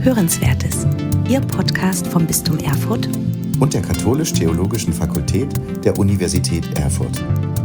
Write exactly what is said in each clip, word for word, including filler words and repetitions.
Hörenswertes, Ihr Podcast vom Bistum Erfurt und der Katholisch-Theologischen Fakultät der Universität Erfurt.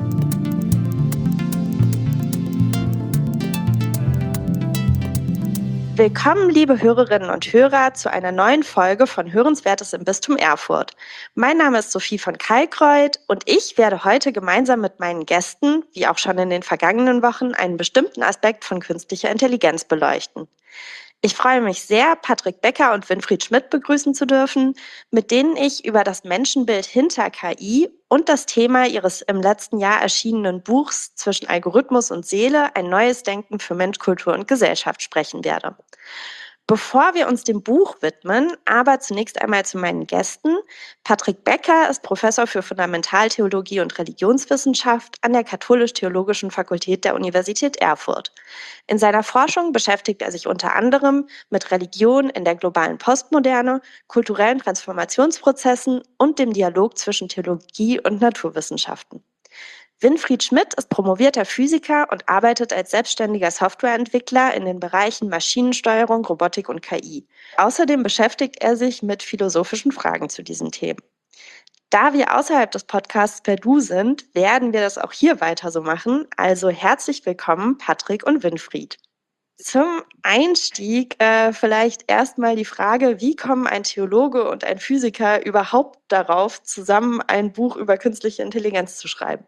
Willkommen, liebe Hörerinnen und Hörer, zu einer neuen Folge von Hörenswertes im Bistum Erfurt. Mein Name ist Sophie von Kalkreuth und ich werde heute gemeinsam mit meinen Gästen, wie auch schon in den vergangenen Wochen, einen bestimmten Aspekt von künstlicher Intelligenz beleuchten. Ich freue mich sehr, Patrick Becker und Winfried Schmidt begrüßen zu dürfen, mit denen ich über das Menschenbild hinter K I und das Thema ihres im letzten Jahr erschienenen Buchs Zwischen Algorithmus und Seele, ein neues Denken für Mensch, Kultur und Gesellschaft sprechen werde. Bevor wir uns dem Buch widmen, aber zunächst einmal zu meinen Gästen. Patrick Becker ist Professor für Fundamentaltheologie und Religionswissenschaft an der Katholisch-Theologischen Fakultät der Universität Erfurt. In seiner Forschung beschäftigt er sich unter anderem mit Religion in der globalen Postmoderne, kulturellen Transformationsprozessen und dem Dialog zwischen Theologie und Naturwissenschaften. Winfried Schmidt ist promovierter Physiker und arbeitet als selbstständiger Softwareentwickler in den Bereichen Maschinensteuerung, Robotik und K I. Außerdem beschäftigt er sich mit philosophischen Fragen zu diesen Themen. Da wir außerhalb des Podcasts per Du sind, werden wir das auch hier weiter so machen. Also herzlich willkommen, Patrick und Winfried. Zum Einstieg äh, vielleicht erstmal die Frage, wie kommen ein Theologe und ein Physiker überhaupt darauf, zusammen ein Buch über künstliche Intelligenz zu schreiben?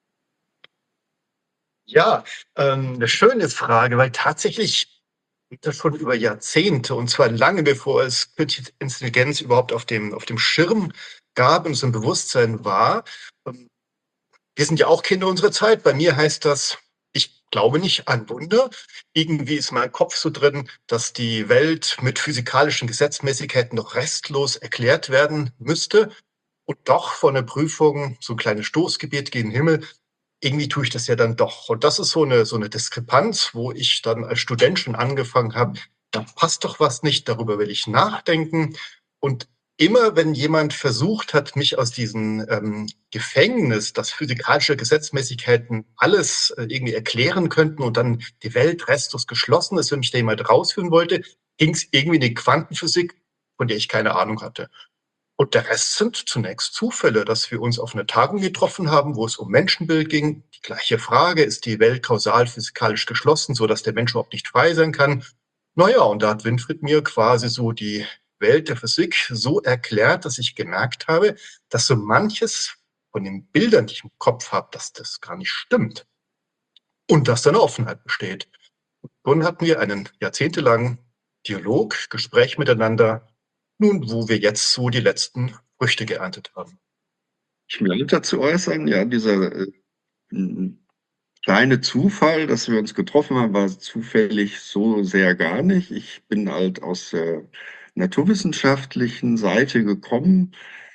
Ja, ähm, eine schöne Frage, weil tatsächlich gibt das schon über Jahrzehnte, und zwar lange bevor es künstliche Intelligenz überhaupt auf dem, auf dem Schirm gab und so ein Bewusstsein war. Ähm, Wir sind ja auch Kinder unserer Zeit. Bei mir heißt das, ich glaube nicht an Wunder. Irgendwie ist mein Kopf so drin, dass die Welt mit physikalischen Gesetzmäßigkeiten noch restlos erklärt werden müsste. Und doch vor einer Prüfung, so ein kleines Stoßgebet gegen den Himmel, irgendwie tue ich das ja dann doch. Und das ist so eine, so eine Diskrepanz, wo ich dann als Student schon angefangen habe, da passt doch was nicht, darüber will ich nachdenken. Und immer wenn jemand versucht hat, mich aus diesem ähm, Gefängnis, dass physikalische Gesetzmäßigkeiten alles äh, irgendwie erklären könnten und dann die Welt restlos geschlossen ist, wenn mich da jemand rausführen wollte, ging es irgendwie in die Quantenphysik, von der ich keine Ahnung hatte. Und der Rest sind zunächst Zufälle, dass wir uns auf einer Tagung getroffen haben, wo es um Menschenbild ging. Die gleiche Frage, ist die Welt kausal physikalisch geschlossen, so dass der Mensch überhaupt nicht frei sein kann? Naja, und da hat Winfried mir quasi so die Welt der Physik so erklärt, dass ich gemerkt habe, dass so manches von den Bildern, die ich im Kopf habe, dass das gar nicht stimmt. Und dass da eine Offenheit besteht. Nun hatten wir einen jahrzehntelangen Dialog, Gespräch miteinander, nun, wo wir jetzt so die letzten Früchte geerntet haben. Ich will dazu äußern, ja, dieser äh, m, kleine Zufall, dass wir uns getroffen haben, war zufällig so sehr gar nicht. Ich bin halt aus der naturwissenschaftlichen Seite gekommen.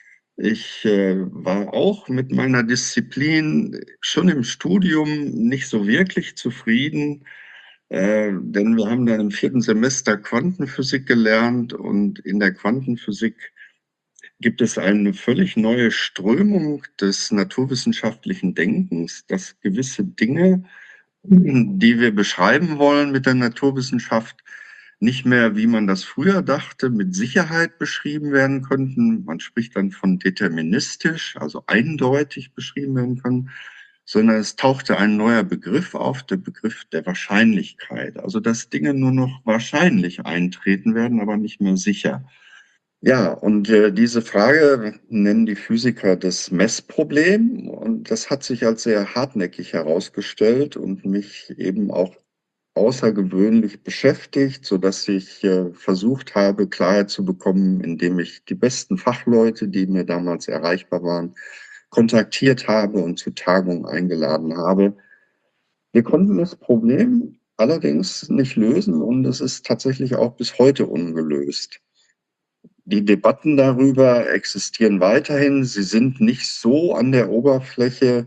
Ich äh, war auch mit meiner Disziplin schon im Studium nicht so wirklich zufrieden, äh, denn wir haben dann im vierten Semester Quantenphysik gelernt und in der Quantenphysik gibt es eine völlig neue Strömung des naturwissenschaftlichen Denkens, dass gewisse Dinge, die wir beschreiben wollen mit der Naturwissenschaft, nicht mehr, wie man das früher dachte, mit Sicherheit beschrieben werden könnten. Man spricht dann von deterministisch, also eindeutig beschrieben werden können, sondern es tauchte ein neuer Begriff auf, der Begriff der Wahrscheinlichkeit. Also dass Dinge nur noch wahrscheinlich eintreten werden, aber nicht mehr sicher. Ja, und äh, diese Frage nennen die Physiker das Messproblem, und das hat sich als sehr hartnäckig herausgestellt und mich eben auch außergewöhnlich beschäftigt, so dass ich äh, versucht habe, Klarheit zu bekommen, indem ich die besten Fachleute, die mir damals erreichbar waren, kontaktiert habe und zu Tagungen eingeladen habe. Wir konnten das Problem allerdings nicht lösen, und es ist tatsächlich auch bis heute ungelöst. Die Debatten darüber existieren weiterhin. Sie sind nicht so an der Oberfläche,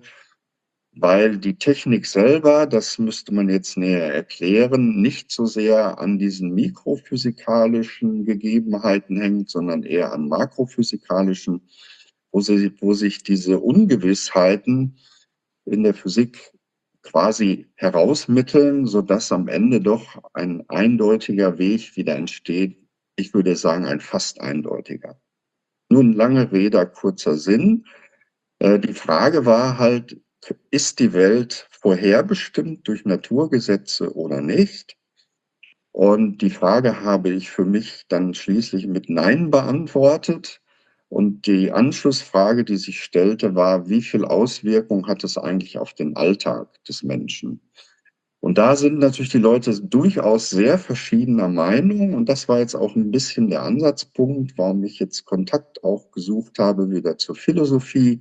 weil die Technik selber, das müsste man jetzt näher erklären, nicht so sehr an diesen mikrophysikalischen Gegebenheiten hängt, sondern eher an makrophysikalischen, wo, sie, wo sich diese Ungewissheiten in der Physik quasi herausmitteln, sodass am Ende doch ein eindeutiger Weg wieder entsteht, ich würde sagen, ein fast eindeutiger. Nun, lange Rede, kurzer Sinn. Äh, die Frage war halt, ist die Welt vorherbestimmt durch Naturgesetze oder nicht? Und die Frage habe ich für mich dann schließlich mit Nein beantwortet. Und die Anschlussfrage, die sich stellte, war, wie viel Auswirkung hat es eigentlich auf den Alltag des Menschen? Und da sind natürlich die Leute durchaus sehr verschiedener Meinung. Und das war jetzt auch ein bisschen der Ansatzpunkt, warum ich jetzt Kontakt auch gesucht habe, wieder zur Philosophie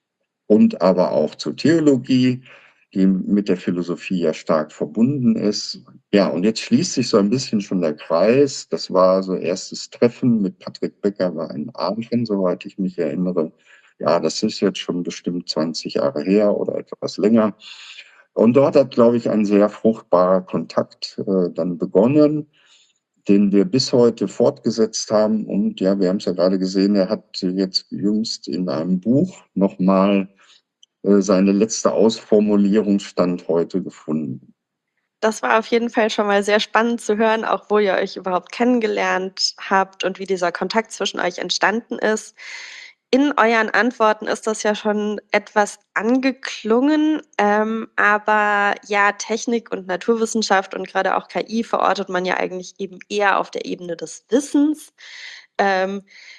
und aber auch zur Theologie, die mit der Philosophie ja stark verbunden ist. Ja, und jetzt schließt sich so ein bisschen schon der Kreis. Das war so erstes Treffen mit Patrick Becker, war in Aachen, soweit ich mich erinnere. Ja, das ist jetzt schon bestimmt zwanzig Jahre her oder etwas länger. Und dort hat, glaube ich, ein sehr fruchtbarer Kontakt äh, dann begonnen, den wir bis heute fortgesetzt haben. Und ja, wir haben es ja gerade gesehen, er hat jetzt jüngst in einem Buch nochmal äh, seine letzte Ausformulierung Stand heute gefunden. Das war auf jeden Fall schon mal sehr spannend zu hören, auch wo ihr euch überhaupt kennengelernt habt und wie dieser Kontakt zwischen euch entstanden ist. In euren Antworten ist das ja schon etwas angeklungen, ähm, aber ja, Technik und Naturwissenschaft und gerade auch K I verortet man ja eigentlich eben eher auf der Ebene des Wissens. Ähm,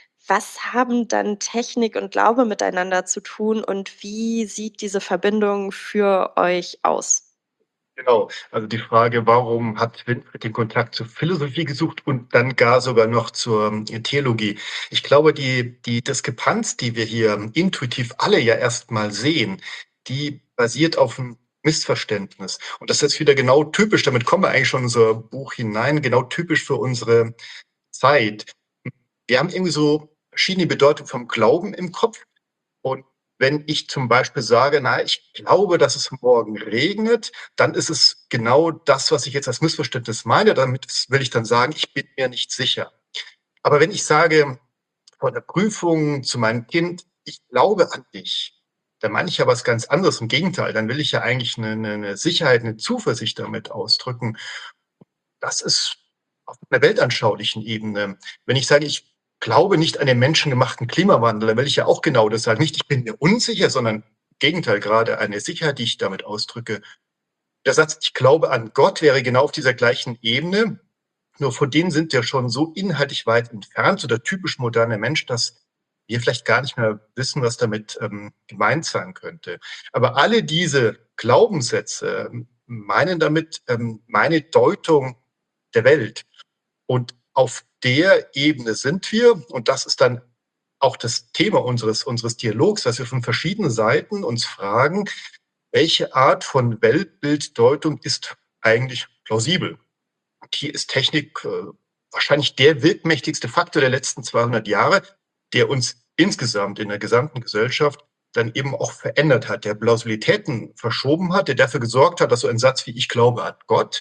was haben dann Technik und Glaube miteinander zu tun und wie sieht diese Verbindung für euch aus? Genau, also die Frage, warum hat Winfried den Kontakt zur Philosophie gesucht und dann gar sogar noch zur ähm, Theologie? Ich glaube, die, die Diskrepanz, die wir hier intuitiv alle ja erstmal sehen, die basiert auf einem Missverständnis. Und das ist jetzt wieder genau typisch, damit kommen wir eigentlich schon in unser Buch hinein, genau typisch für unsere Zeit. Wir haben irgendwie so verschiedene Bedeutungen vom Glauben im Kopf. Und wenn ich zum Beispiel sage, na, ich glaube, dass es morgen regnet, dann ist es genau das, was ich jetzt als Missverständnis meine. Damit will ich dann sagen, ich bin mir nicht sicher. Aber wenn ich sage, vor der Prüfung zu meinem Kind, ich glaube an dich, dann meine ich ja was ganz anderes. Im Gegenteil, dann will ich ja eigentlich eine, eine Sicherheit, eine Zuversicht damit ausdrücken. Das ist auf einer weltanschaulichen Ebene. Wenn ich sage, ich glaube nicht an den menschengemachten Klimawandel, dann will ich ja auch genau das sagen. Nicht, ich bin mir unsicher, sondern im Gegenteil, gerade eine Sicherheit, die ich damit ausdrücke. Der Satz, ich glaube an Gott, wäre genau auf dieser gleichen Ebene. Nur von denen sind wir schon so inhaltlich weit entfernt, so der typisch moderne Mensch, dass wir vielleicht gar nicht mehr wissen, was damit ähm, gemeint sein könnte. Aber alle diese Glaubenssätze ähm, meinen damit ähm, meine Deutung der Welt. Und auf der Ebene sind wir, und das ist dann auch das Thema unseres, unseres Dialogs, dass wir von verschiedenen Seiten uns fragen, welche Art von Weltbilddeutung ist eigentlich plausibel? Und hier ist Technik äh, wahrscheinlich der wirkmächtigste Faktor der letzten zweihundert Jahre, der uns insgesamt in der gesamten Gesellschaft dann eben auch verändert hat, der Plausibilitäten verschoben hat, der dafür gesorgt hat, dass so ein Satz wie ich glaube an Gott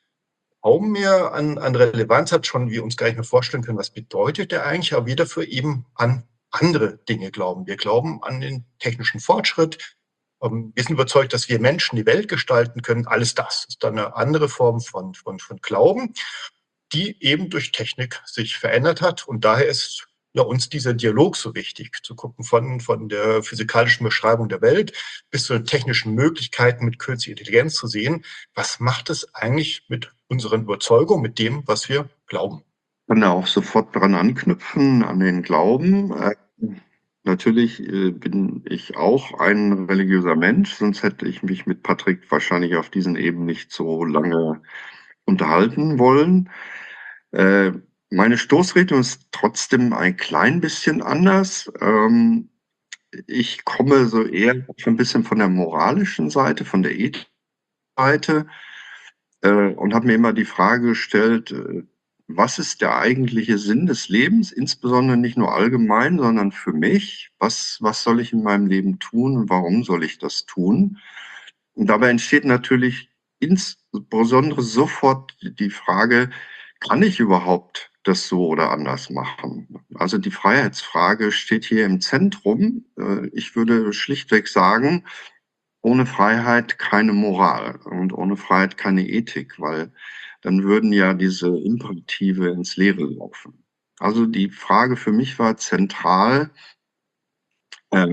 kaum mehr an, an Relevanz hat, schon wir uns gar nicht mehr vorstellen können, was bedeutet der eigentlich, aber wir dafür eben an andere Dinge glauben. Wir glauben an den technischen Fortschritt. Ähm, wir sind überzeugt, dass wir Menschen die Welt gestalten können. Alles das ist dann eine andere Form von, von, von Glauben, die eben durch Technik sich verändert hat. Und daher ist ja uns dieser Dialog so wichtig, zu gucken von, von der physikalischen Beschreibung der Welt bis zu den technischen Möglichkeiten mit künstlicher Intelligenz zu sehen, was macht es eigentlich mit unseren Überzeugungen, mit dem, was wir glauben. Ich kann da auch sofort dran anknüpfen, an den Glauben. Äh, natürlich äh, bin ich auch ein religiöser Mensch, sonst hätte ich mich mit Patrick wahrscheinlich auf diesen Ebenen nicht so lange unterhalten wollen. Äh, meine Stoßrichtung ist trotzdem ein klein bisschen anders. Ähm, ich komme so eher schon ein bisschen von der moralischen Seite, von der ethischen Seite äh, und habe mir immer die Frage gestellt, äh, was ist der eigentliche Sinn des Lebens, insbesondere nicht nur allgemein, sondern für mich? Was, was soll ich in meinem Leben tun und warum soll ich das tun? Und dabei entsteht natürlich insbesondere sofort die Frage, kann ich überhaupt das so oder anders machen? Also die Freiheitsfrage steht hier im Zentrum. Ich würde schlichtweg sagen, ohne Freiheit keine Moral und ohne Freiheit keine Ethik, weil dann würden ja diese Imperative ins Leere laufen. Also die Frage für mich war zentral, äh,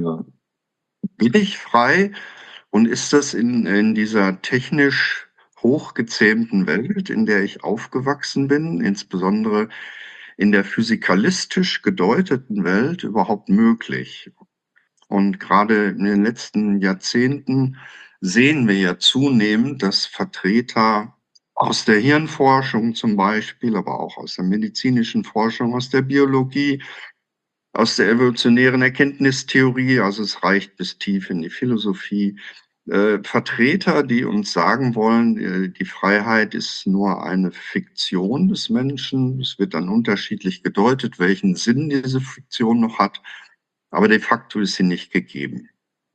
bin ich frei und ist das in, in dieser technisch hochgezähmten Welt, in der ich aufgewachsen bin, insbesondere in der physikalistisch gedeuteten Welt, überhaupt möglich? Und gerade in den letzten Jahrzehnten sehen wir ja zunehmend, dass Vertreter aus der Hirnforschung zum Beispiel, aber auch aus der medizinischen Forschung, aus der Biologie, aus der evolutionären Erkenntnistheorie, also es reicht bis tief in die Philosophie, äh, Vertreter, die uns sagen wollen, äh, die Freiheit ist nur eine Fiktion des Menschen. Es wird dann unterschiedlich gedeutet, welchen Sinn diese Fiktion noch hat, aber de facto ist sie nicht gegeben.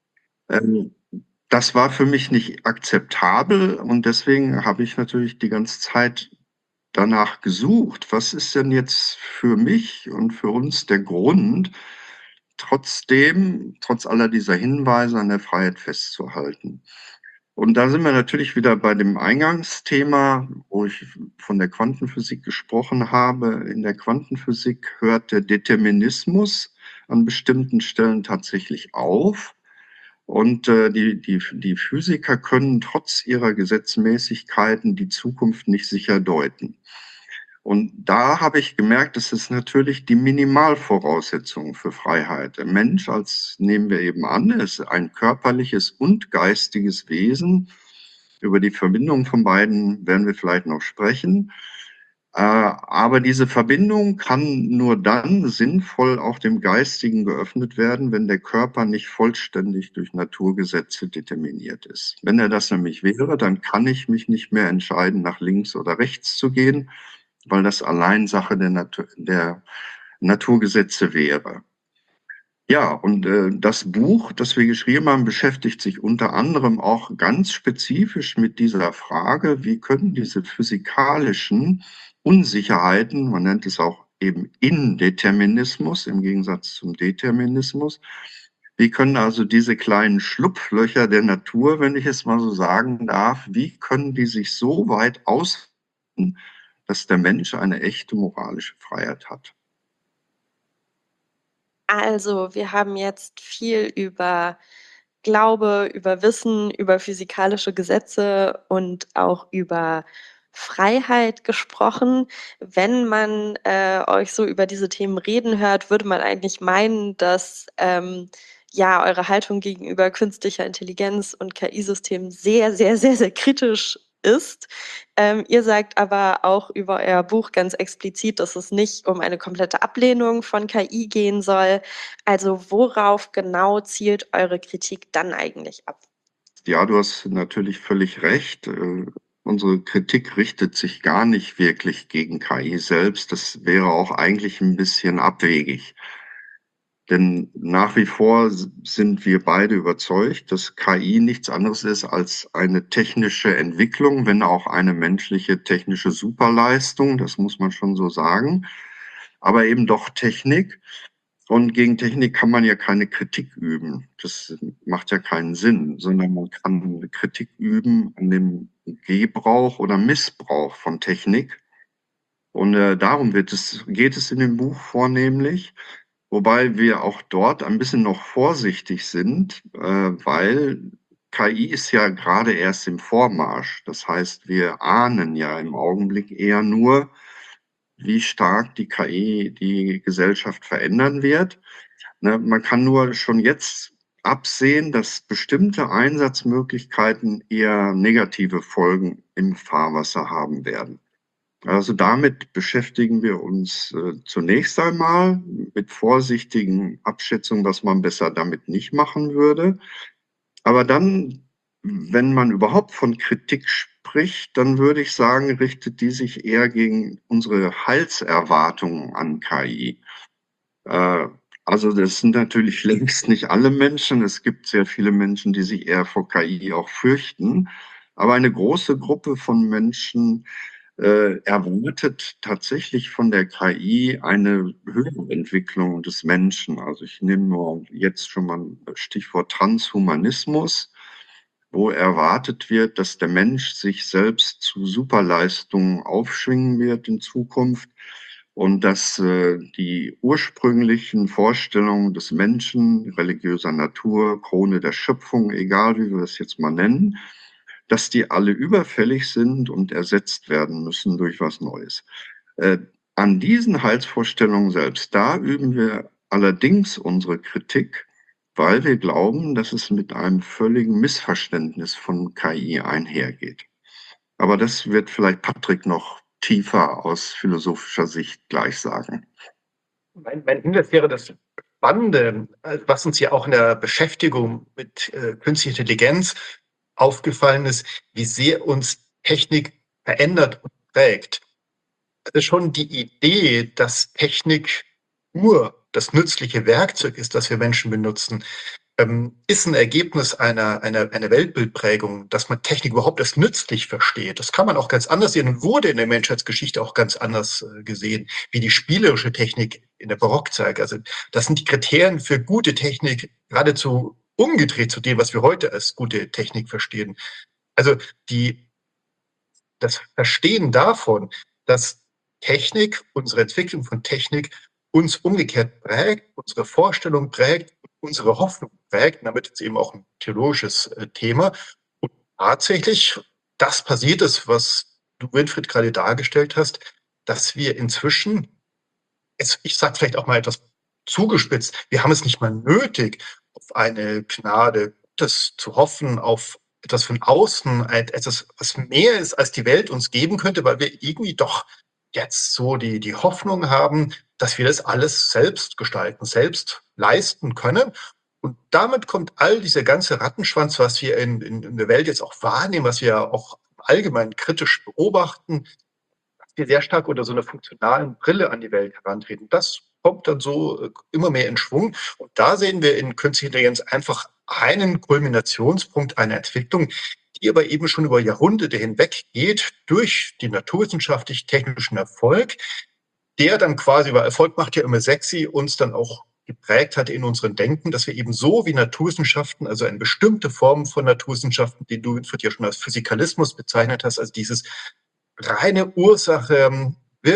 Ähm, das war für mich nicht akzeptabel und deswegen habe ich natürlich die ganze Zeit danach gesucht, was ist denn jetzt für mich und für uns der Grund, trotzdem, trotz aller dieser Hinweise an der Freiheit festzuhalten. Und da sind wir natürlich wieder bei dem Eingangsthema, wo ich von der Quantenphysik gesprochen habe. In der Quantenphysik hört der Determinismus an bestimmten Stellen tatsächlich auf. Und äh, die, die, die Physiker können trotz ihrer Gesetzmäßigkeiten die Zukunft nicht sicher deuten. Und da habe ich gemerkt, das ist natürlich die Minimalvoraussetzung für Freiheit. Der Mensch, als nehmen wir eben an, ist ein körperliches und geistiges Wesen. Über die Verbindung von beiden werden wir vielleicht noch sprechen. Äh, aber diese Verbindung kann nur dann sinnvoll auch dem Geistigen geöffnet werden, wenn der Körper nicht vollständig durch Naturgesetze determiniert ist. Wenn er das nämlich wäre, dann kann ich mich nicht mehr entscheiden, nach links oder rechts zu gehen, weil das allein Sache der, Natur, der Naturgesetze wäre. Ja, und äh, das Buch, das wir geschrieben haben, beschäftigt sich unter anderem auch ganz spezifisch mit dieser Frage, wie können diese physikalischen Unsicherheiten, man nennt es auch eben Indeterminismus im Gegensatz zum Determinismus, wie können also diese kleinen Schlupflöcher der Natur, wenn ich es mal so sagen darf, wie können die sich so weit ausweiten, dass der Mensch eine echte moralische Freiheit hat? Also, wir haben jetzt viel über Glaube, über Wissen, über physikalische Gesetze und auch über Freiheit gesprochen. Wenn man äh, euch so über diese Themen reden hört, würde man eigentlich meinen, dass ähm, ja eure Haltung gegenüber künstlicher Intelligenz und K I-Systemen sehr, sehr, sehr, sehr kritisch ist. Ähm, ihr sagt aber auch über euer Buch ganz explizit, dass es nicht um eine komplette Ablehnung von K I gehen soll. Also worauf genau zielt eure Kritik dann eigentlich ab? Ja, du hast natürlich völlig recht. Äh, unsere Kritik richtet sich gar nicht wirklich gegen K I selbst. Das wäre auch eigentlich ein bisschen abwegig. Denn nach wie vor sind wir beide überzeugt, dass K I nichts anderes ist als eine technische Entwicklung, wenn auch eine menschliche technische Superleistung, das muss man schon so sagen, aber eben doch Technik. Und gegen Technik kann man ja keine Kritik üben. Das macht ja keinen Sinn, sondern man kann Kritik üben an dem Gebrauch oder Missbrauch von Technik. Und äh, darum wird es, geht es in dem Buch vornehmlich. Wobei wir auch dort ein bisschen noch vorsichtig sind, äh, weil K I ist ja gerade erst im Vormarsch. Das heißt, wir ahnen ja im Augenblick eher nur, wie stark die K I die Gesellschaft verändern wird. Ne, man kann nur schon jetzt absehen, dass bestimmte Einsatzmöglichkeiten eher negative Folgen im Fahrwasser haben werden. Also damit beschäftigen wir uns äh, zunächst einmal mit vorsichtigen Abschätzungen, was man besser damit nicht machen würde. Aber dann, wenn man überhaupt von Kritik spricht, dann würde ich sagen, richtet die sich eher gegen unsere Heilserwartungen an K I. Äh, also das sind natürlich längst nicht alle Menschen. Es gibt sehr viele Menschen, die sich eher vor K I auch fürchten. Aber eine große Gruppe von Menschen äh, erwartet tatsächlich von der K I eine höhere Entwicklung des Menschen. Also ich nehme nur jetzt schon mal ein Stichwort Transhumanismus, wo erwartet wird, dass der Mensch sich selbst zu Superleistungen aufschwingen wird in Zukunft und dass äh, die ursprünglichen Vorstellungen des Menschen, religiöser Natur, Krone der Schöpfung, egal wie wir es jetzt mal nennen, dass die alle überfällig sind und ersetzt werden müssen durch was Neues. Äh, an diesen Heilsvorstellungen selbst, da üben wir allerdings unsere Kritik, weil wir glauben, dass es mit einem völligen Missverständnis von K I einhergeht. Aber das wird vielleicht Patrick noch tiefer aus philosophischer Sicht gleich sagen. Mein, mein Hinweis wäre das Spannende, äh, was uns ja auch in der Beschäftigung mit äh, künstlicher Intelligenz aufgefallen ist, wie sehr uns Technik verändert und prägt. Also schon die Idee, dass Technik nur das nützliche Werkzeug ist, das wir Menschen benutzen, ähm, ist ein Ergebnis einer, einer, einer Weltbildprägung, dass man Technik überhaupt als nützlich versteht. Das kann man auch ganz anders sehen und wurde in der Menschheitsgeschichte auch ganz anders äh, gesehen, wie die spielerische Technik in der Barockzeit. Also das sind die Kriterien für gute Technik geradezu umgedreht zu dem, was wir heute als gute Technik verstehen. Also die, das Verstehen davon, dass Technik, unsere Entwicklung von Technik uns umgekehrt prägt, unsere Vorstellung prägt, unsere Hoffnung prägt, damit ist eben auch ein theologisches äh, Thema. Und tatsächlich das passiert ist, was du, Winfried, gerade dargestellt hast, dass wir inzwischen, es, ich sage vielleicht auch mal etwas zugespitzt, wir haben es nicht mal nötig, auf eine Gnade Gottes zu hoffen, auf etwas von außen, etwas, was mehr ist, als die Welt uns geben könnte, weil wir irgendwie doch jetzt so die, die Hoffnung haben, dass wir das alles selbst gestalten, selbst leisten können. Und damit kommt all dieser ganze Rattenschwanz, was wir in, in, in der Welt jetzt auch wahrnehmen, was wir auch allgemein kritisch beobachten, dass wir sehr stark unter so einer funktionalen Brille an die Welt herantreten. Das kommt dann so äh, immer mehr in Schwung. Und da sehen wir in künstlicher Intelligenz einfach einen Kulminationspunkt einer Entwicklung, die aber eben schon über Jahrhunderte hinweg geht durch den naturwissenschaftlich-technischen Erfolg, der dann quasi, weil Erfolg macht ja immer sexy, uns dann auch geprägt hat in unserem Denken, dass wir eben so wie Naturwissenschaften, also eine bestimmte Form von Naturwissenschaften, die du für dich schon als Physikalismus bezeichnet hast, also dieses reine Ursache,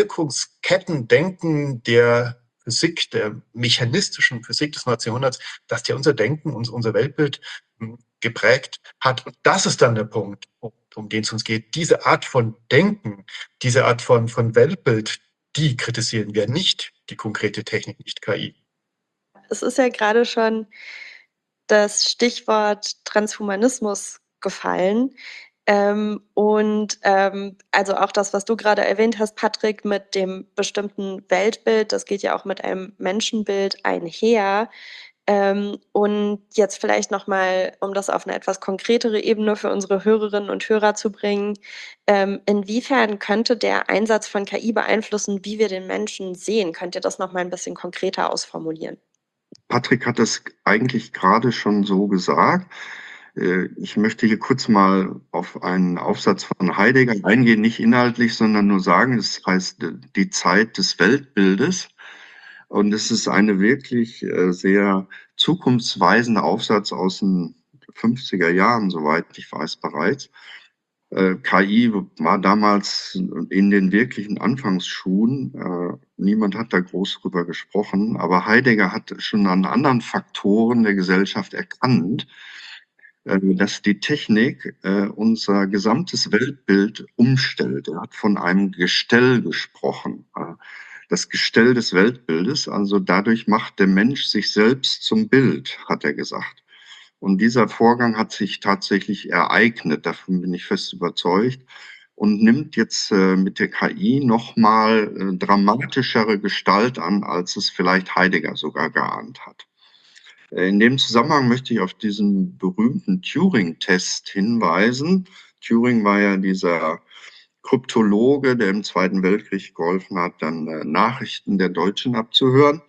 Wirkungskettendenken der Physik, der mechanistischen Physik des neunzehnten Jahrhunderts, dass der unser Denken, unser Weltbild geprägt hat. Und das ist dann der Punkt, um, um den es uns geht. Diese Art von Denken, diese Art von, von Weltbild, die kritisieren wir, nicht die konkrete Technik, nicht K I. Es ist ja gerade schon das Stichwort Transhumanismus gefallen. Ähm, und ähm, also auch das, was du gerade erwähnt hast, Patrick, mit dem bestimmten Weltbild, das geht ja auch mit einem Menschenbild einher. Ähm, und jetzt vielleicht nochmal, um das auf eine etwas konkretere Ebene für unsere Hörerinnen und Hörer zu bringen, ähm, inwiefern könnte der Einsatz von K I beeinflussen, wie wir den Menschen sehen? Könnt ihr das nochmal ein bisschen konkreter ausformulieren? Patrick hat das eigentlich gerade schon so gesagt. Ich möchte hier kurz mal auf einen Aufsatz von Heidegger eingehen, nicht inhaltlich, sondern nur sagen, es heißt die Zeit des Weltbildes. Und es ist eine wirklich sehr zukunftsweisende Aufsatz aus den fünfziger Jahren, soweit ich weiß bereits. K I war damals in den wirklichen Anfangsschuhen. Niemand hat da groß drüber gesprochen, aber Heidegger hat schon an anderen Faktoren der Gesellschaft erkannt, dass die Technik äh, unser gesamtes Weltbild umstellt. Er hat von einem Gestell gesprochen. Äh, das Gestell des Weltbildes, also dadurch macht der Mensch sich selbst zum Bild, hat er gesagt. Und dieser Vorgang hat sich tatsächlich ereignet, davon bin ich fest überzeugt, und nimmt jetzt äh, mit der K I nochmal äh, dramatischere Gestalt an, als es vielleicht Heidegger sogar geahnt hat. In dem Zusammenhang möchte ich auf diesen berühmten Turing-Test hinweisen. Turing war ja dieser Kryptologe, der im Zweiten Weltkrieg geholfen hat, dann äh, Nachrichten der Deutschen abzuhören.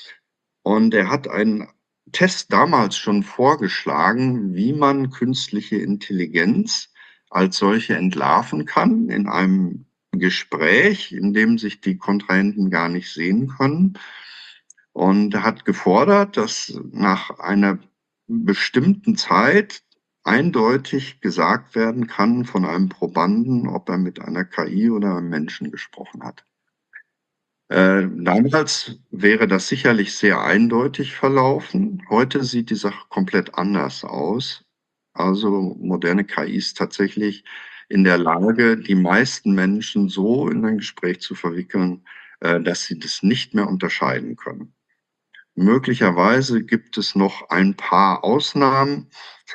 Und er hat einen Test damals schon vorgeschlagen, wie man künstliche Intelligenz als solche entlarven kann in einem Gespräch, in dem sich die Kontrahenten gar nicht sehen können. Und er hat gefordert, dass nach einer bestimmten Zeit eindeutig gesagt werden kann von einem Probanden, ob er mit einer K I oder einem Menschen gesprochen hat. Äh, damals wäre das sicherlich sehr eindeutig verlaufen. Heute sieht die Sache komplett anders aus. Also moderne K I ist tatsächlich in der Lage, die meisten Menschen so in ein Gespräch zu verwickeln, äh, dass sie das nicht mehr unterscheiden können. Möglicherweise gibt es noch ein paar Ausnahmen,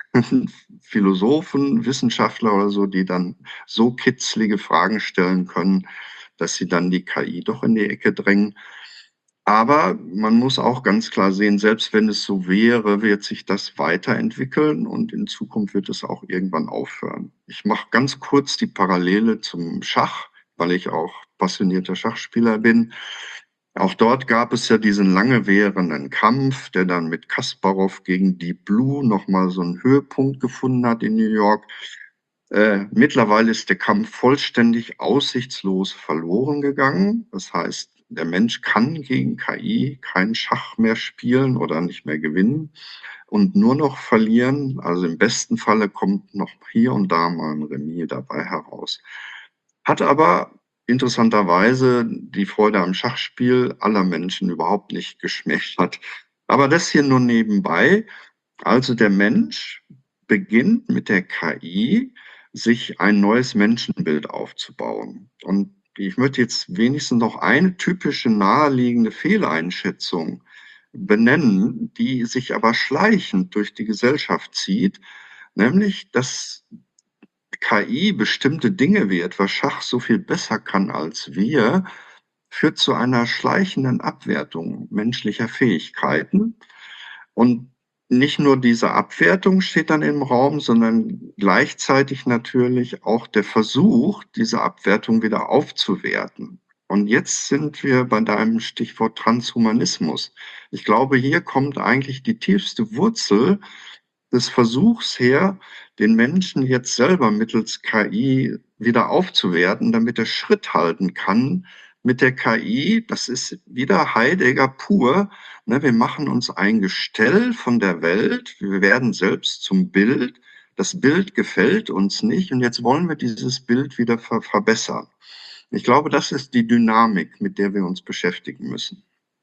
Philosophen, Wissenschaftler oder so, die dann so kitzlige Fragen stellen können, dass sie dann die K I doch in die Ecke drängen. Aber man muss auch ganz klar sehen, selbst wenn es so wäre, wird sich das weiterentwickeln und in Zukunft wird es auch irgendwann aufhören. Ich mache ganz kurz die Parallele zum Schach, weil ich auch passionierter Schachspieler bin. Auch dort gab es ja diesen lange währenden Kampf, der dann mit Kasparow gegen Deep Blue nochmal so einen Höhepunkt gefunden hat in New York. Äh, mittlerweile ist der Kampf vollständig aussichtslos verloren gegangen. Das heißt, der Mensch kann gegen K I kein Schach mehr spielen oder nicht mehr gewinnen und nur noch verlieren. Also im besten Falle kommt noch hier und da mal ein Remis dabei heraus. Hat aber interessanterweise die Freude am Schachspiel aller Menschen überhaupt nicht geschmälert. Aber das hier nur nebenbei. Also der Mensch beginnt mit der K I, sich ein neues Menschenbild aufzubauen. Und ich möchte jetzt wenigstens noch eine typische naheliegende Fehleinschätzung benennen, die sich aber schleichend durch die Gesellschaft zieht, nämlich, dass K I bestimmte Dinge, wie etwa Schach, so viel besser kann als wir, führt zu einer schleichenden Abwertung menschlicher Fähigkeiten. Und nicht nur diese Abwertung steht dann im Raum, sondern gleichzeitig natürlich auch der Versuch, diese Abwertung wieder aufzuwerten. Und jetzt sind wir bei deinem Stichwort Transhumanismus. Ich glaube, hier kommt eigentlich die tiefste Wurzel des Versuchs her, den Menschen jetzt selber mittels K I wieder aufzuwerten, damit er Schritt halten kann mit der K I. Das ist wieder Heidegger pur. Ne, wir machen uns ein Gestell von der Welt, wir werden selbst zum Bild. Das Bild gefällt uns nicht und jetzt wollen wir dieses Bild wieder ver- verbessern. Ich glaube, das ist die Dynamik, mit der wir uns beschäftigen müssen.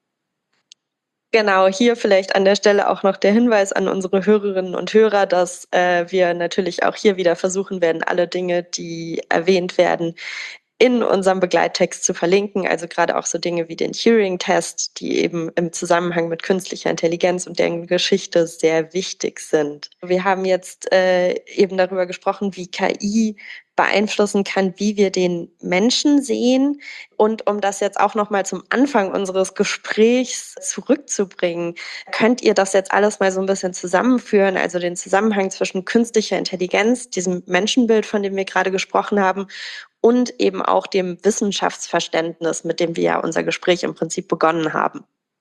Genau, hier vielleicht an der Stelle auch noch der Hinweis an unsere Hörerinnen und Hörer, dass äh, wir natürlich auch hier wieder versuchen werden, alle Dinge, die erwähnt werden, in unserem Begleittext zu verlinken, also gerade auch so Dinge wie den Turing-Test, die eben im Zusammenhang mit künstlicher Intelligenz und deren Geschichte sehr wichtig sind. Wir haben jetzt äh, eben darüber gesprochen, wie K I beeinflussen kann, wie wir den Menschen sehen. Und um das jetzt auch nochmal zum Anfang unseres Gesprächs zurückzubringen, könnt ihr das jetzt alles mal so ein bisschen zusammenführen, also den Zusammenhang zwischen künstlicher Intelligenz, diesem Menschenbild, von dem wir gerade gesprochen haben, und eben auch dem Wissenschaftsverständnis, mit dem wir ja unser Gespräch im Prinzip begonnen haben.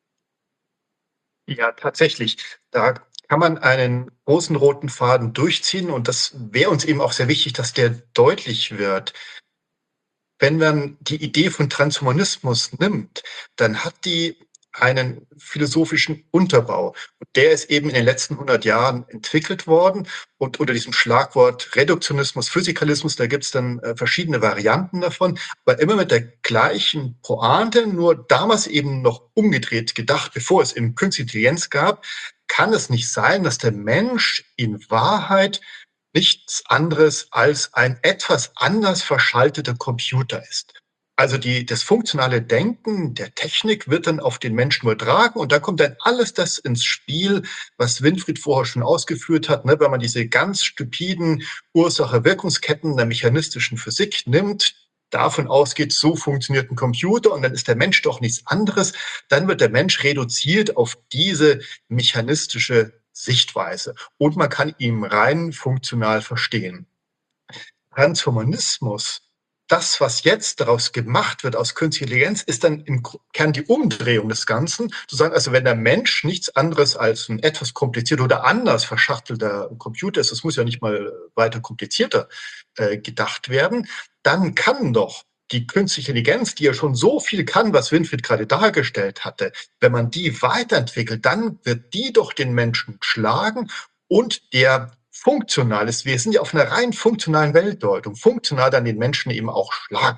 Ja, tatsächlich. Da kann man einen großen roten Faden durchziehen und das wäre uns eben auch sehr wichtig, dass der deutlich wird. Wenn man die Idee von Transhumanismus nimmt, dann hat die einen philosophischen Unterbau. Und der ist eben in den letzten hundert Jahren entwickelt worden. Und unter diesem Schlagwort Reduktionismus, Physikalismus, da gibt es dann äh, verschiedene Varianten davon, aber immer mit der gleichen Pointe, nur damals eben noch umgedreht gedacht, bevor es eben Künstliche Intelligenz gab, kann es nicht sein, dass der Mensch in Wahrheit nichts anderes als ein etwas anders verschalteter Computer ist. Also die, das funktionale Denken der Technik wird dann auf den Menschen übertragen und da kommt dann alles das ins Spiel, was Winfried vorher schon ausgeführt hat, ne, wenn man diese ganz stupiden Ursache-Wirkungsketten der mechanistischen Physik nimmt, davon ausgeht, so funktioniert ein Computer und dann ist der Mensch doch nichts anderes, dann wird der Mensch reduziert auf diese mechanistische Sichtweise und man kann ihn rein funktional verstehen. Transhumanismus, das, was jetzt daraus gemacht wird aus künstlicher Intelligenz, ist dann im Kern die Umdrehung des Ganzen. Zu sagen, also wenn der Mensch nichts anderes als ein etwas komplizierter oder anders verschachtelter Computer ist, das muss ja nicht mal weiter komplizierter äh, gedacht werden, dann kann doch die künstliche Intelligenz, die ja schon so viel kann, was Winfried gerade dargestellt hatte, wenn man die weiterentwickelt, dann wird die doch den Menschen schlagen und der funktional ist. Wir sind ja auf einer rein funktionalen Weltdeutung. Funktional dann den Menschen eben auch schlagen.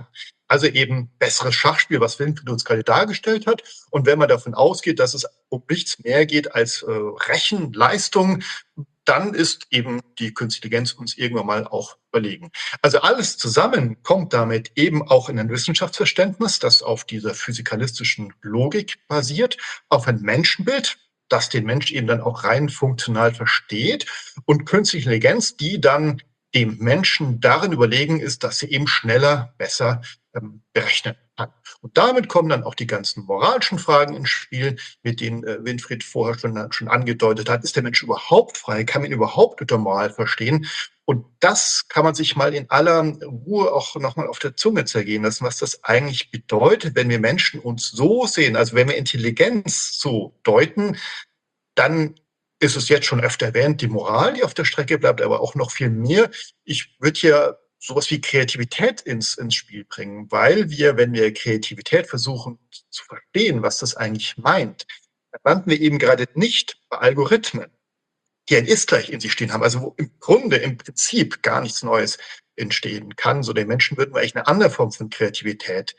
Also eben besseres Schachspiel, was Winfried uns gerade dargestellt hat. Und wenn man davon ausgeht, dass es um nichts mehr geht als äh, Rechenleistung, dann ist eben die Künstliche Intelligenz uns irgendwann mal auch überlegen. Also alles zusammen kommt damit eben auch in ein Wissenschaftsverständnis, das auf dieser physikalistischen Logik basiert, auf ein Menschenbild, das den Mensch eben dann auch rein funktional versteht, und Künstliche Intelligenz, die dann dem Menschen darin überlegen ist, dass sie eben schneller, besser ähm, berechnen kann. Und damit kommen dann auch die ganzen moralischen Fragen ins Spiel, mit denen äh, Winfried vorher schon, schon angedeutet hat. Ist der Mensch überhaupt frei? Kann man ihn überhaupt unter Moral verstehen? Und das kann man sich mal in aller Ruhe auch nochmal auf der Zunge zergehen lassen, was das eigentlich bedeutet, wenn wir Menschen uns so sehen, also wenn wir Intelligenz so deuten, dann ist es jetzt schon öfter erwähnt, die Moral, die auf der Strecke bleibt, aber auch noch viel mehr. Ich würde hier sowas wie Kreativität ins, ins Spiel bringen, weil wir, wenn wir Kreativität versuchen zu verstehen, was das eigentlich meint, dann landen wir eben gerade nicht bei Algorithmen, die ein Ist gleich in sich stehen haben, also wo im Grunde, im Prinzip gar nichts Neues entstehen kann. So den Menschen würden wir eigentlich eine andere Form von Kreativität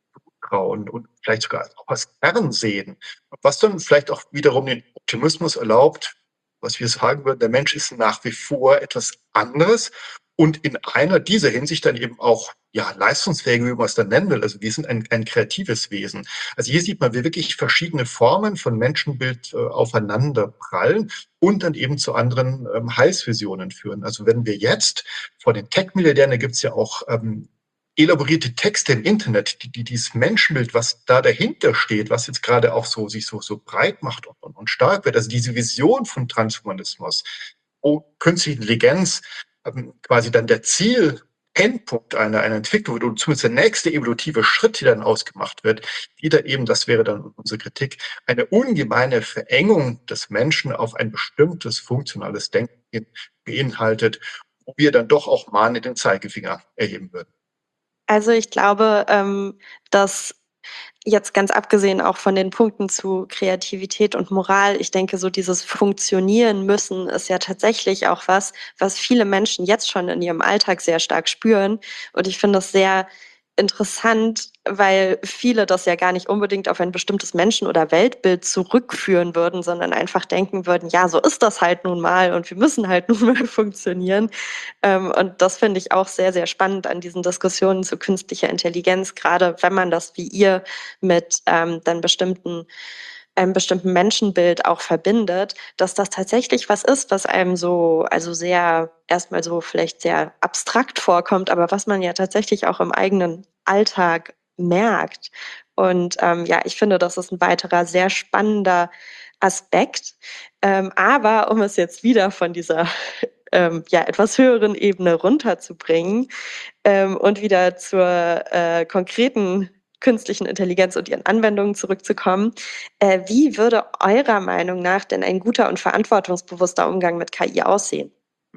trauen und vielleicht sogar auch was fernsehen, was dann vielleicht auch wiederum den Optimismus erlaubt, was wir sagen würden, der Mensch ist nach wie vor etwas anderes und in einer dieser Hinsicht dann eben auch ja leistungsfähig, wie man es dann nennen will. Also wir sind ein, ein kreatives Wesen. Also hier sieht man, wie wirklich verschiedene Formen von Menschenbild äh, aufeinander prallen und dann eben zu anderen ähm, Heilsvisionen führen. Also wenn wir jetzt vor den Tech-Milliardären, da gibt es ja auch ähm, elaborierte Texte im Internet, die, die dieses Menschenbild, was da dahinter steht, was jetzt gerade auch so sich so, so breit macht und, und, und stark wird, also diese Vision von Transhumanismus, wo künstliche Intelligenz ähm, quasi dann der Ziel Endpunkt einer, einer Entwicklung wird und zumindest der nächste evolutive Schritt, der dann ausgemacht wird, die da eben, das wäre dann unsere Kritik, eine ungemeine Verengung des Menschen auf ein bestimmtes funktionales Denken beinhaltet, wo wir dann doch auch mahnend den Zeigefinger erheben würden. Also ich glaube, ähm, dass jetzt ganz abgesehen auch von den Punkten zu Kreativität und Moral, ich denke, so dieses Funktionieren müssen ist ja tatsächlich auch was, was viele Menschen jetzt schon in ihrem Alltag sehr stark spüren. Und ich finde das sehr interessant, weil viele das ja gar nicht unbedingt auf ein bestimmtes Menschen- oder Weltbild zurückführen würden, sondern einfach denken würden, ja, so ist das halt nun mal und wir müssen halt nun mal funktionieren. Ähm, und das finde ich auch sehr, sehr spannend an diesen Diskussionen zu künstlicher Intelligenz, gerade wenn man das wie ihr mit ähm, dann bestimmten einem bestimmten Menschenbild auch verbindet, dass das tatsächlich was ist, was einem so, also sehr, erstmal so vielleicht sehr abstrakt vorkommt, aber was man ja tatsächlich auch im eigenen Alltag merkt. Und ähm, ja, ich finde, das ist ein weiterer sehr spannender Aspekt. Ähm, aber um es jetzt wieder von dieser ähm, ja, etwas höheren Ebene runterzubringen ähm, und wieder zur äh, konkreten künstlichen Intelligenz und ihren Anwendungen zurückzukommen. Äh, wie würde eurer Meinung nach denn ein guter und verantwortungsbewusster Umgang mit K I aussehen?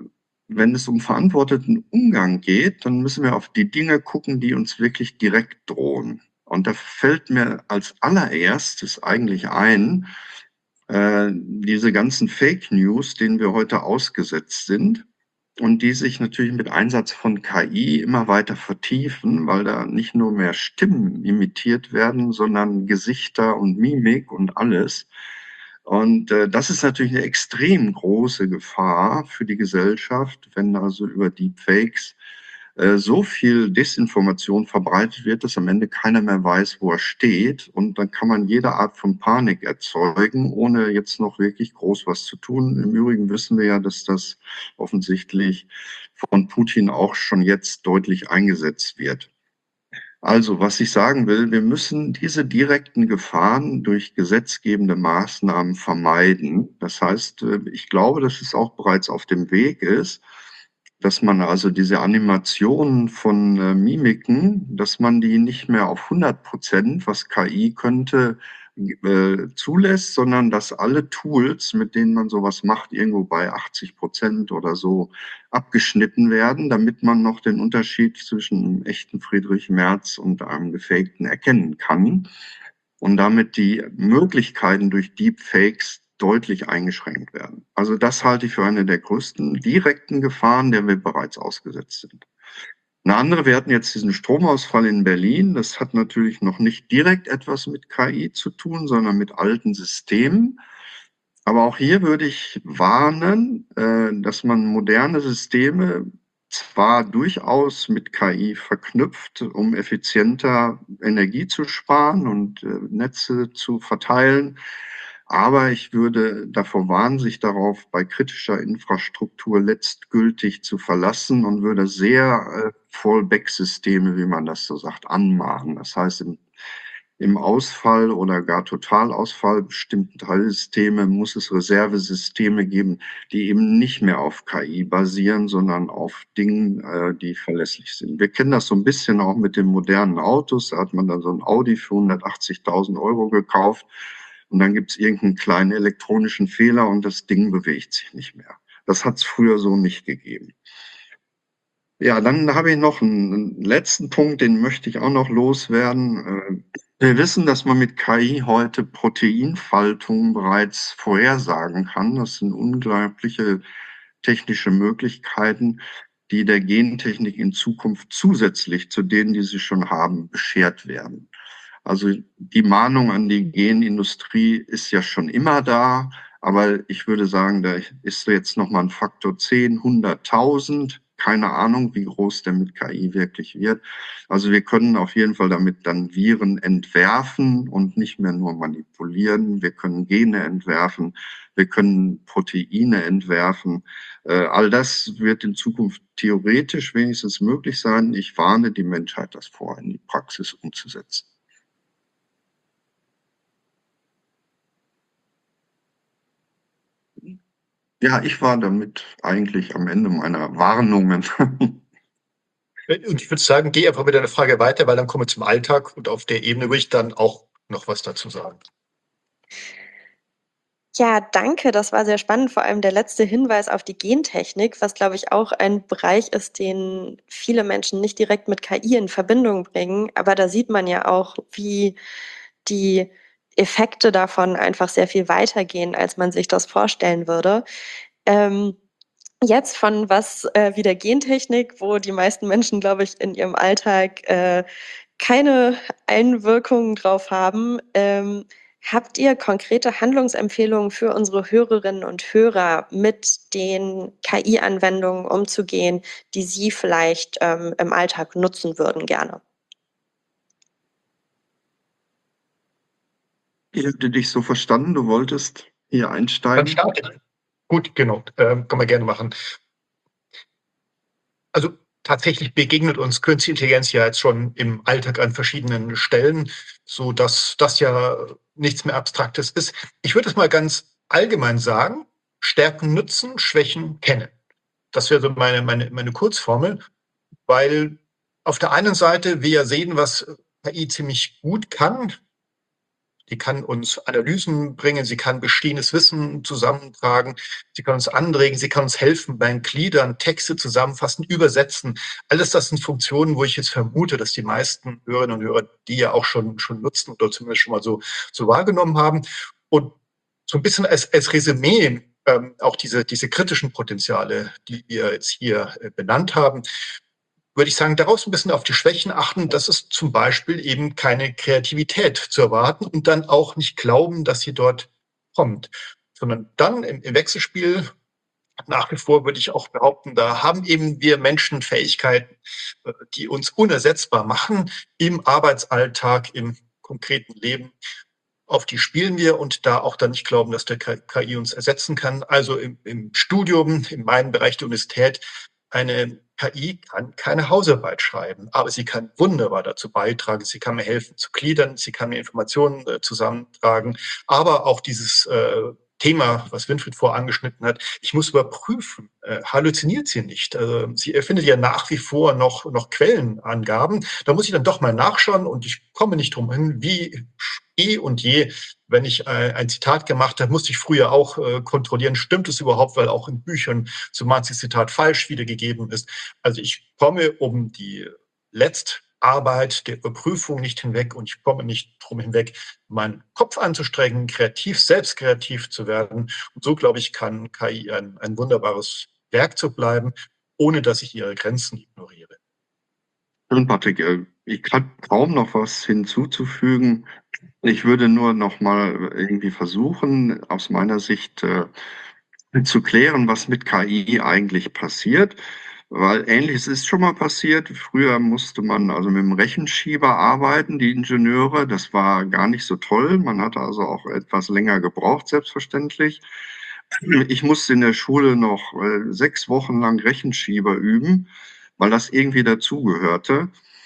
Wenn es um verantworteten Umgang geht, dann müssen wir auf die Dinge gucken, die uns wirklich direkt drohen. Und da fällt mir als allererstes eigentlich ein, äh, diese ganzen Fake News, denen wir heute ausgesetzt sind und die sich natürlich mit Einsatz von K I immer weiter vertiefen, weil da nicht nur mehr Stimmen imitiert werden, sondern Gesichter und Mimik und alles. Und äh, das ist natürlich eine extrem große Gefahr für die Gesellschaft, wenn also über Deepfakes äh, so viel Desinformation verbreitet wird, dass am Ende keiner mehr weiß, wo er steht. Und dann kann man jede Art von Panik erzeugen, ohne jetzt noch wirklich groß was zu tun. Im Übrigen wissen wir ja, dass das offensichtlich von Putin auch schon jetzt deutlich eingesetzt wird. Also, was ich sagen will, wir müssen diese direkten Gefahren durch gesetzgebende Maßnahmen vermeiden. Das heißt, äh, ich glaube, dass es auch bereits auf dem Weg ist, dass man also diese Animationen von äh, Mimiken, dass man die nicht mehr auf hundert Prozent, was K I könnte, äh, zulässt, sondern dass alle Tools, mit denen man sowas macht, irgendwo bei achtzig Prozent oder so abgeschnitten werden, damit man noch den Unterschied zwischen einem echten Friedrich Merz und einem gefakten erkennen kann und damit die Möglichkeiten durch Deepfakes deutlich eingeschränkt werden. Also das halte ich für eine der größten direkten Gefahren, der wir bereits ausgesetzt sind. Eine andere, wir hatten jetzt diesen Stromausfall in Berlin. Das hat natürlich noch nicht direkt etwas mit K I zu tun, sondern mit alten Systemen. Aber auch hier würde ich warnen, äh, dass man moderne Systeme zwar durchaus mit K I verknüpft, um effizienter Energie zu sparen und äh, Netze zu verteilen, aber ich würde davor warnen, sich darauf bei kritischer Infrastruktur letztgültig zu verlassen und würde sehr äh, Fallback-Systeme, wie man das so sagt, anmahnen. Das heißt, im im Ausfall oder gar Totalausfall bestimmter Teilsysteme muss es Reservesysteme geben, die eben nicht mehr auf K I basieren, sondern auf Dingen, äh, die verlässlich sind. Wir kennen das so ein bisschen auch mit den modernen Autos. Da hat man dann so ein Audi für hundertachtzigtausend Euro gekauft und dann gibt es irgendeinen kleinen elektronischen Fehler und das Ding bewegt sich nicht mehr. Das hat es früher so nicht gegeben. Ja, dann habe ich noch einen, einen letzten Punkt, den möchte ich auch noch loswerden. Äh, Wir wissen, dass man mit K I heute Proteinfaltungen bereits vorhersagen kann. Das sind unglaubliche technische Möglichkeiten, die der Gentechnik in Zukunft zusätzlich zu denen, die sie schon haben, beschert werden. Also die Mahnung an die Genindustrie ist ja schon immer da, aber ich würde sagen, da ist jetzt nochmal ein Faktor zehn, hunderttausend. Keine Ahnung, wie groß der mit K I wirklich wird. Also wir können auf jeden Fall damit dann Viren entwerfen und nicht mehr nur manipulieren. Wir können Gene entwerfen, wir können Proteine entwerfen. Äh, all das wird in Zukunft theoretisch wenigstens möglich sein. Ich warne die Menschheit, das vor in die Praxis umzusetzen. Ja, ich war damit eigentlich am Ende meiner Warnungen. Und ich würde sagen, geh einfach mit deiner Frage weiter, weil dann kommen wir zum Alltag und auf der Ebene würde ich dann auch noch was dazu sagen. Ja, danke. Das war sehr spannend. Vor allem der letzte Hinweis auf die Gentechnik, was, glaube ich, auch ein Bereich ist, den viele Menschen nicht direkt mit K I in Verbindung bringen. Aber da sieht man ja auch, wie die Effekte davon einfach sehr viel weitergehen, als man sich das vorstellen würde. Ähm, jetzt von was äh, wie der Gentechnik, wo die meisten Menschen, glaube ich, in ihrem Alltag äh, keine Einwirkungen drauf haben. Ähm, habt ihr konkrete Handlungsempfehlungen für unsere Hörerinnen und Hörer, mit den K I-Anwendungen umzugehen, die sie vielleicht ähm, im Alltag nutzen würden gerne? Ich hätte dich so verstanden, du wolltest hier Dann einsteigen. starte ich. Gut, genau, ähm, können wir gerne machen. Also tatsächlich begegnet uns Künstliche Intelligenz ja jetzt schon im Alltag an verschiedenen Stellen, so dass das ja nichts mehr Abstraktes ist. Ich würde es mal ganz allgemein sagen: Stärken nutzen, Schwächen kennen. Das wäre so meine, meine, meine Kurzformel, weil auf der einen Seite wir ja sehen, was K I ziemlich gut kann. Die kann uns Analysen bringen, sie kann bestehendes Wissen zusammentragen, sie kann uns anregen, sie kann uns helfen beim Gliedern, Texte zusammenfassen, übersetzen. Alles das sind Funktionen, wo ich jetzt vermute, dass die meisten Hörerinnen und Hörer die ja auch schon, schon nutzen oder zumindest schon mal so, so wahrgenommen haben. Und so ein bisschen als, als Resümee ähm, auch diese, diese kritischen Potenziale, die wir jetzt hier äh, benannt haben, würde ich sagen, daraus ein bisschen auf die Schwächen achten. Das ist zum Beispiel eben keine Kreativität zu erwarten und dann auch nicht glauben, dass sie dort kommt, sondern dann im, im Wechselspiel nach wie vor würde ich auch behaupten, da haben eben wir Menschen Fähigkeiten, die uns unersetzbar machen im Arbeitsalltag, im konkreten Leben. Auf die spielen wir und da auch dann nicht glauben, dass der K I uns ersetzen kann. Also im, im Studium, in meinem Bereich der Universität, eine K I kann keine Hausarbeit schreiben, aber sie kann wunderbar dazu beitragen. Sie kann mir helfen zu gliedern, sie kann mir Informationen äh, zusammentragen, aber auch dieses äh, Thema, was Winfried vorher angeschnitten hat, ich muss überprüfen, äh, halluziniert sie nicht. Also sie erfindet ja nach wie vor noch, noch Quellenangaben. Da muss ich dann doch mal nachschauen und ich komme nicht drum hin, wie eh und je, wenn ich äh, ein Zitat gemacht habe, musste ich früher auch äh, kontrollieren, stimmt es überhaupt, weil auch in Büchern so manches Zitat falsch wiedergegeben ist. Also ich komme um die Letztarbeit der Überprüfung nicht hinweg und ich komme nicht drum hinweg, meinen Kopf anzustrengen, kreativ, selbst kreativ zu werden. Und so, glaube ich, kann K I ein, ein wunderbares Werkzeug bleiben, ohne dass ich ihre Grenzen ignoriere. Und Patrick, äh, ich habe kaum noch was hinzuzufügen. Ich würde nur noch mal irgendwie versuchen, aus meiner Sicht äh, zu klären, was mit K I eigentlich passiert. Weil Ähnliches ist schon mal passiert. Früher musste man also mit dem Rechenschieber arbeiten, die Ingenieure. Das war gar nicht so toll. Man hat also auch etwas länger gebraucht, selbstverständlich. Ich musste in der Schule noch äh, sechs Wochen lang Rechenschieber üben, weil das irgendwie dazugehörte.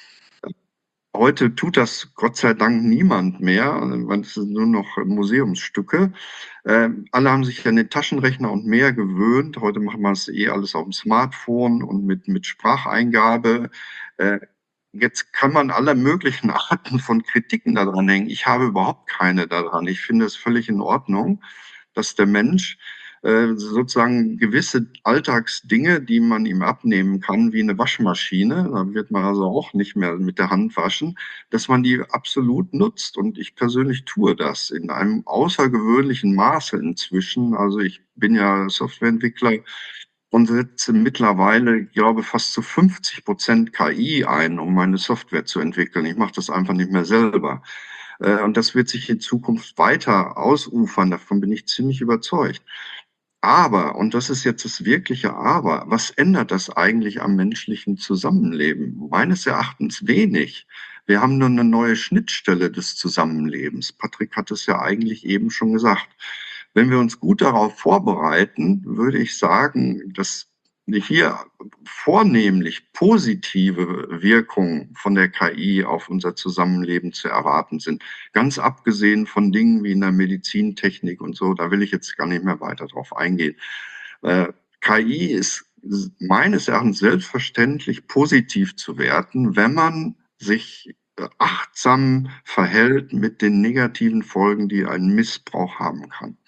Heute tut das Gott sei Dank niemand mehr. Es sind nur noch Museumsstücke. Äh, alle haben sich an den Taschenrechner und mehr gewöhnt. Heute macht man es eh alles auf dem Smartphone und mit, mit Spracheingabe. Äh, jetzt kann man alle möglichen Arten von Kritiken daran hängen. Ich habe überhaupt keine daran. Ich finde es völlig in Ordnung, dass der Mensch äh, sozusagen gewisse Alltagsdinge, die man ihm abnehmen kann, wie eine Waschmaschine, da wird man also auch nicht mehr mit der Hand waschen, dass man die absolut nutzt. Und ich persönlich tue das in einem außergewöhnlichen Maße inzwischen. Also ich bin ja Softwareentwickler und setze mittlerweile, ich glaube, fast zu fünfzig Prozent K I ein, um meine Software zu entwickeln. Ich mache das einfach nicht mehr selber. Und das wird sich in Zukunft weiter ausufern, davon bin ich ziemlich überzeugt. Aber, und das ist jetzt das wirkliche Aber, was ändert das eigentlich am menschlichen Zusammenleben? Meines Erachtens wenig. Wir haben nur eine neue Schnittstelle des Zusammenlebens. Patrick hat es ja eigentlich eben schon gesagt. Wenn wir uns gut darauf vorbereiten, würde ich sagen, dass hier vornehmlich positive Wirkungen von der K I auf unser Zusammenleben zu erwarten sind. Ganz abgesehen von Dingen wie in der Medizintechnik und so, da will ich jetzt gar nicht mehr weiter drauf eingehen. Äh, K I ist meines Erachtens selbstverständlich positiv zu werten, wenn man sich achtsam verhält mit den negativen Folgen, die ein Missbrauch haben kann.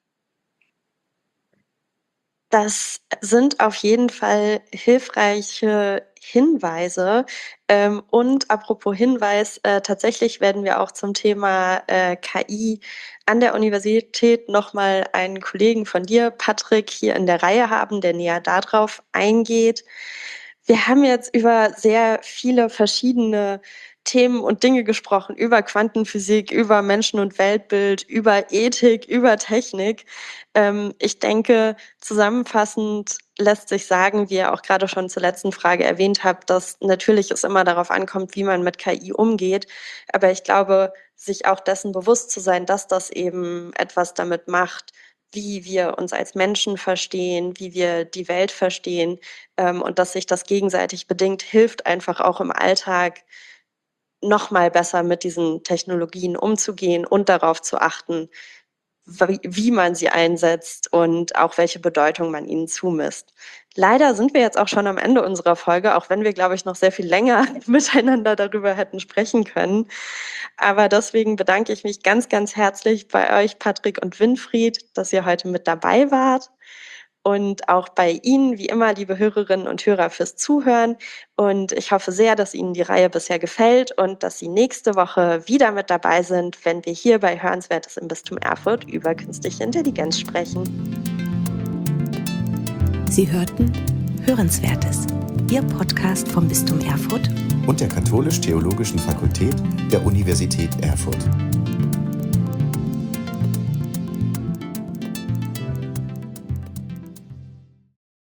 Das sind auf jeden Fall hilfreiche Hinweise. Ähm, und apropos Hinweis, äh, tatsächlich werden wir auch zum Thema äh, K I an der Universität nochmal einen Kollegen von dir, Patrick, hier in der Reihe haben, der näher darauf eingeht. Wir haben jetzt über sehr viele verschiedene Themen und Dinge gesprochen, über Quantenphysik, über Menschen- und Weltbild, über Ethik, über Technik. Ähm, ich denke, zusammenfassend lässt sich sagen, wie ihr auch gerade schon zur letzten Frage erwähnt habt, dass natürlich es immer darauf ankommt, wie man mit K I umgeht. Aber ich glaube, sich auch dessen bewusst zu sein, dass das eben etwas damit macht, wie wir uns als Menschen verstehen, wie wir die Welt verstehen, ähm, und dass sich das gegenseitig bedingt, hilft einfach auch im Alltag, noch mal besser mit diesen Technologien umzugehen und darauf zu achten, wie, wie man sie einsetzt und auch welche Bedeutung man ihnen zumisst. Leider sind wir jetzt auch schon am Ende unserer Folge, auch wenn wir, glaube ich, noch sehr viel länger miteinander darüber hätten sprechen können. Aber deswegen bedanke ich mich ganz, ganz herzlich bei euch, Patrick und Winfried, dass ihr heute mit dabei wart. Und auch bei Ihnen, wie immer, liebe Hörerinnen und Hörer, fürs Zuhören. Und ich hoffe sehr, dass Ihnen die Reihe bisher gefällt und dass Sie nächste Woche wieder mit dabei sind, wenn wir hier bei Hörenswertes im Bistum Erfurt über künstliche Intelligenz sprechen. Sie hörten Hörenswertes, Ihr Podcast vom Bistum Erfurt und der Katholisch-Theologischen Fakultät der Universität Erfurt.